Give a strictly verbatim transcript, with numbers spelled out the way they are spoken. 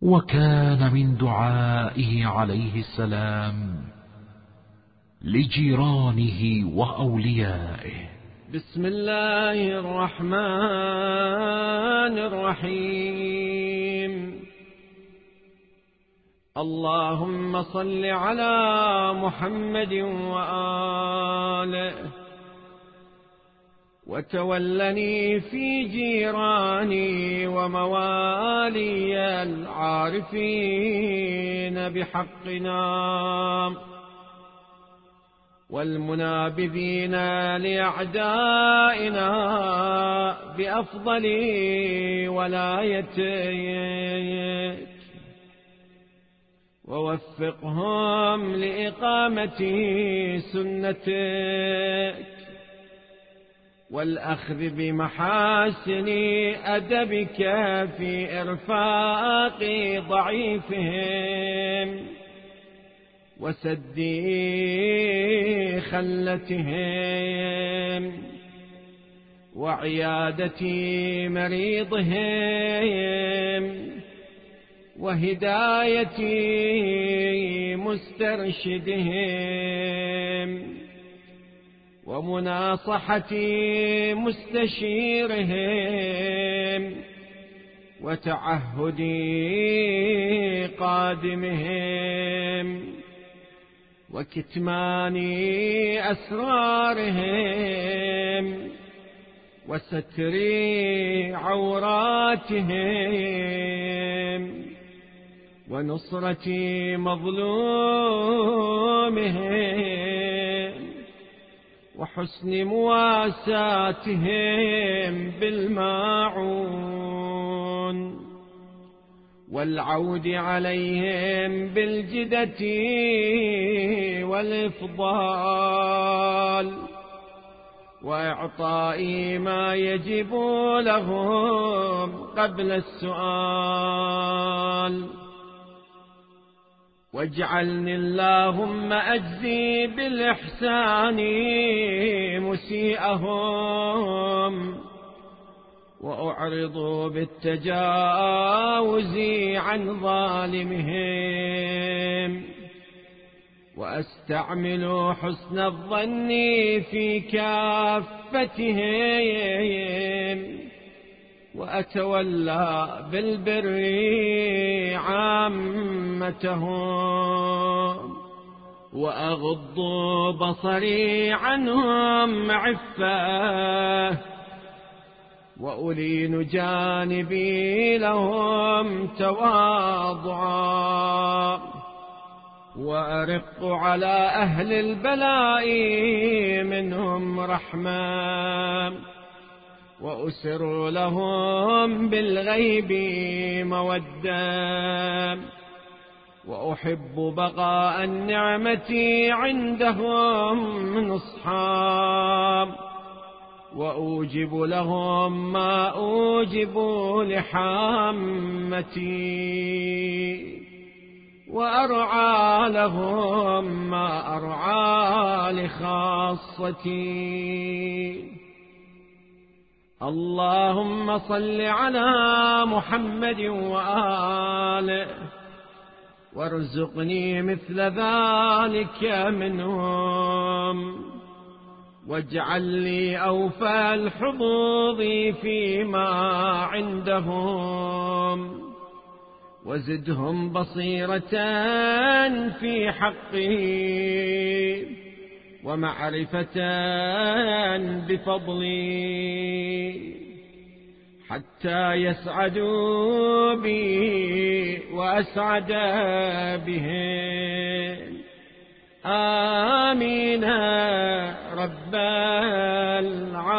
وكان من دعائه عليه السلام لجيرانه وأوليائه: بسم الله الرحمن الرحيم. اللهم صل على محمد وآله، وتولني في جيراني وموالي العارفين بحقنا والمنابذين لأعدائنا بأفضل ولايتك، ووفقهم لإقامة سنتك والأخذ بمحاسن أدبك في إرفاق ضعيفهم وسد خلتهم وعيادة مريضهم وهداية مسترشدهم ومناصحة مستشيرهم وتعهد قادمهم وكتمان أسرارهم وستر عوراتهم ونصرة مظلومهم وحسن مواساتهم بالماعون والعود عليهم بالجدة والإفضال وإعطاء ما يجب لهم قبل السؤال. واجعلني اللهم أجزي بالإحسان مسيئهم وأعرض بالتجاوز عن ظالمهم وأستعمل حسن الظن في كافتهم وأتولى بالبر عامتهم وأغض بصري عنهم عفة وألين جانبي لهم تواضعا وأرق على أهل البلاء منهم رحمة وأسر لهم بالغيب مودة وأحب بقاء النعمة عندهم نصحا وأوجب لهم ما أوجب لحامتي وأرعى لهم ما أرعى لخاصتي. اللهم صل على محمد وآله وارزقني مثل ذلك منهم واجعل لي أوفى الحظوظ فيما عندهم وزدهم بصيرة في حقي ومعرفة بفضلي حتى يسعدوا بي وأسعد بهم. آمين رب العالمين.